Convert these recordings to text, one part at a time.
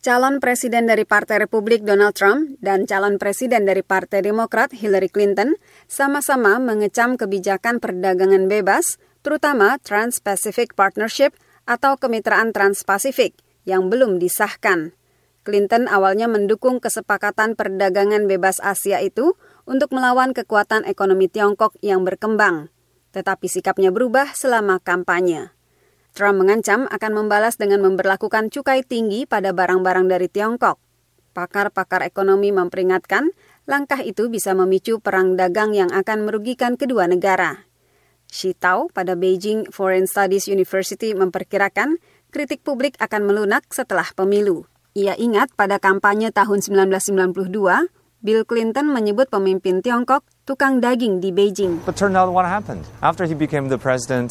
Calon presiden dari Partai Republik Donald Trump dan calon presiden dari Partai Demokrat Hillary Clinton sama-sama mengecam kebijakan perdagangan bebas, terutama Trans-Pacific Partnership atau Kemitraan Trans-Pasifik yang belum disahkan. Clinton awalnya mendukung kesepakatan perdagangan bebas Asia itu untuk melawan kekuatan ekonomi Tiongkok yang berkembang, tetapi sikapnya berubah selama kampanye. Trump mengancam akan membalas dengan memberlakukan cukai tinggi pada barang-barang dari Tiongkok. Pakar-pakar ekonomi memperingatkan langkah itu bisa memicu perang dagang yang akan merugikan kedua negara. Xi Tao pada Beijing Foreign Studies University memperkirakan kritik publik akan melunak setelah pemilu. Ia ingat pada kampanye tahun 1992, Bill Clinton menyebut pemimpin Tiongkok tukang daging di Beijing. But turned out what happened? After he became the president,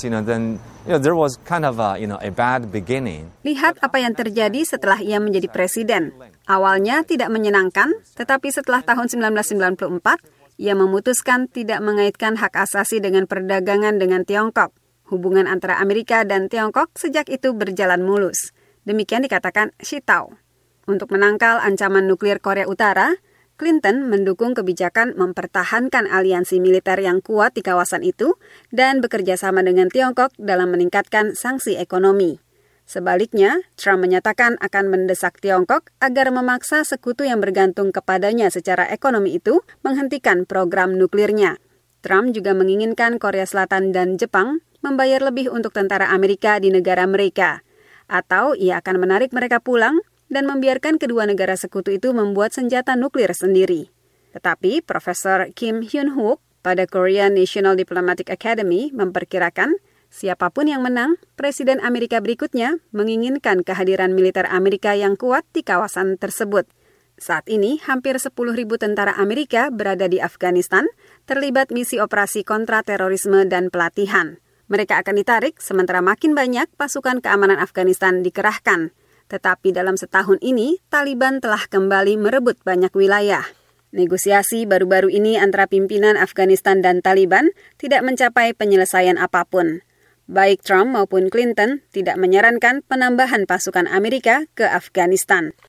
there was kind of a bad beginning. Lihat apa yang terjadi setelah ia menjadi presiden. Awalnya tidak menyenangkan, tetapi setelah tahun 1994, ia memutuskan tidak mengaitkan hak asasi dengan perdagangan dengan Tiongkok. Hubungan antara Amerika dan Tiongkok sejak itu berjalan mulus. Demikian dikatakan Xi Tao. Untuk menangkal ancaman nuklir Korea Utara, Clinton mendukung kebijakan mempertahankan aliansi militer yang kuat di kawasan itu dan bekerja sama dengan Tiongkok dalam meningkatkan sanksi ekonomi. Sebaliknya, Trump menyatakan akan mendesak Tiongkok agar memaksa sekutu yang bergantung kepadanya secara ekonomi itu menghentikan program nuklirnya. Trump juga menginginkan Korea Selatan dan Jepang membayar lebih untuk tentara Amerika di negara mereka, atau ia akan menarik mereka pulang dan membiarkan kedua negara sekutu itu membuat senjata nuklir sendiri. Tetapi Profesor Kim Hyun-wook pada Korean National Diplomatic Academy memperkirakan siapapun yang menang, Presiden Amerika berikutnya menginginkan kehadiran militer Amerika yang kuat di kawasan tersebut. Saat ini, hampir 10.000 tentara Amerika berada di Afghanistan, terlibat misi operasi kontra terorisme dan pelatihan. Mereka akan ditarik, sementara makin banyak pasukan keamanan Afghanistan dikerahkan. Tetapi dalam setahun ini, Taliban telah kembali merebut banyak wilayah. Negosiasi baru-baru ini antara pimpinan Afghanistan dan Taliban tidak mencapai penyelesaian apapun. Baik Trump maupun Clinton tidak menyarankan penambahan pasukan Amerika ke Afghanistan.